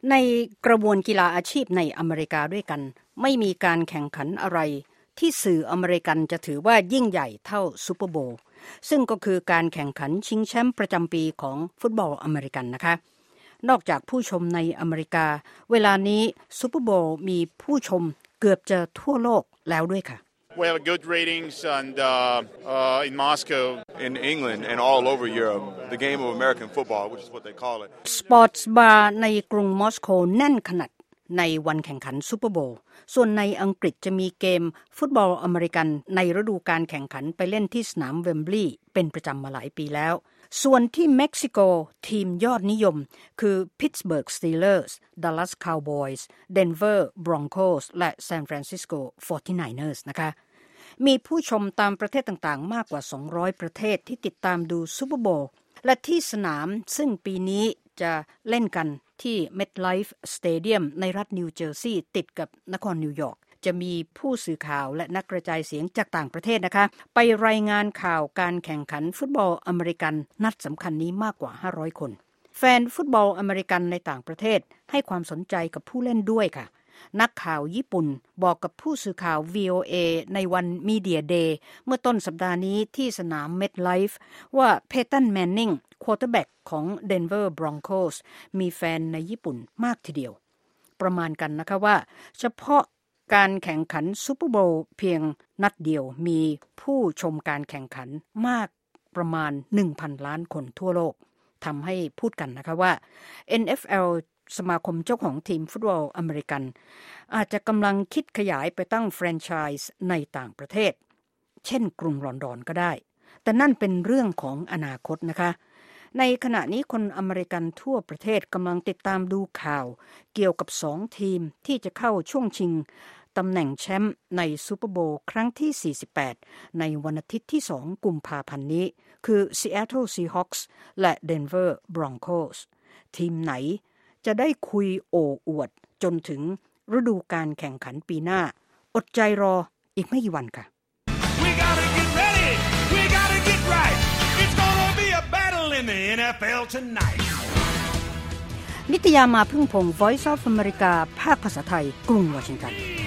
ในกระบวนกีฬาอาชีพในอเมริกาด้วยกันไม่มีการแข่งขันอะไรที่สื่ออเมริกันจะถือว่ายิ่งใหญ่เท่าซูเปอร์โบว์ซึ่งก็คือการแข่งขันชิงแชมป์ประจำปีของฟุตบอลอเมริกันนะคะนอกจากผู้ชมในอเมริกาเวลานี้ซูเปอร์โบว์มีผู้ชมเกือบจะทั่วโลกแล้วด้วยค่ะ We have good ratings and in Moscow, in England, and all over Europe. The game of American football, which is what they call it. Sports Bar ในกรุงมอสโกแน่นขนาดในวันแข่งขันซูเปอร์โบว์ส่วนในอังกฤษจะมีเกมฟุตบอลอเมริกันในฤดูการแข่งขันไปเล่นที่สนามเวมบลีย์เป็นประจำมาหลายปีแล้วส่วนที่เม็กซิโกทีมยอดนิยมคือ Pittsburgh Steelers, Dallas Cowboys, Denver Broncos และ San Francisco 49ers นะคะมีผู้ชมตามประเทศต่างๆมากกว่า200ประเทศที่ติดตามดูซูเปอร์โบว์และที่สนามซึ่งปีนี้จะเล่นกันที่ MetLife Stadium ในรัฐนิวเจอร์ซีย์ติดกับนครนิวยอร์กจะมีผู้สื่อข่าวและนักกระจายเสียงจากต่างประเทศนะคะไปรายงานข่าวการแข่งขันฟุตบอลอเมริกันนัดสำคัญนี้มากกว่า500คนแฟนฟุตบอลอเมริกันในต่างประเทศให้ความสนใจกับผู้เล่นด้วยค่ะนักข่าวญี่ปุ่นบอกกับผู้สื่อข่าว VOA ในวัน Media Day เมื่อต้นสัปดาห์นี้ที่สนาม MetLife ว่า Peyton Manning ควอเตอร์แบ็กของ Denver Broncos มีแฟนในญี่ปุ่นมากทีเดียวประมาณกันนะคะว่าเฉพาะการแข่งขันซูเปอร์โบว์เพียงนัดเดียวมีผู้ชมการแข่งขันมากประมาณ 1,000 ล้านคนทั่วโลกทำให้พูดกันนะคะว่า NFLสมาคมเจ้าของทีมฟุตบอลอเมริกันอาจจะกำลังคิดขยายไปตั้งแฟรนไชส์ในต่างประเทศเช่นกรุงลอนดอนก็ได้แต่นั่นเป็นเรื่องของอนาคตนะคะในขณะนี้คนอเมริกันทั่วประเทศกำลังติดตามดูข่าวเกี่ยวกับ2ทีมที่จะเข้าช่วงชิงตำแหน่งแชมป์ในซูเปอร์โบว์ครั้งที่48ในวันอาทิตย์ที่2กุมภาพันธ์นี้คือ Seattle Seahawks และ Denver Broncos ทีมไหนจะได้คุยโอ้อวดจนถึงฤดูการแข่งขันปีหน้าอดใจรออีกไม่กี่วันค่ะ We gotta get ready. We gotta get right. It's gonna be a battle in the NFL tonight. นิตยามาพึ่งพงศ์ Voice of America ภาคภาษาไทยกรุงวอชิงตัน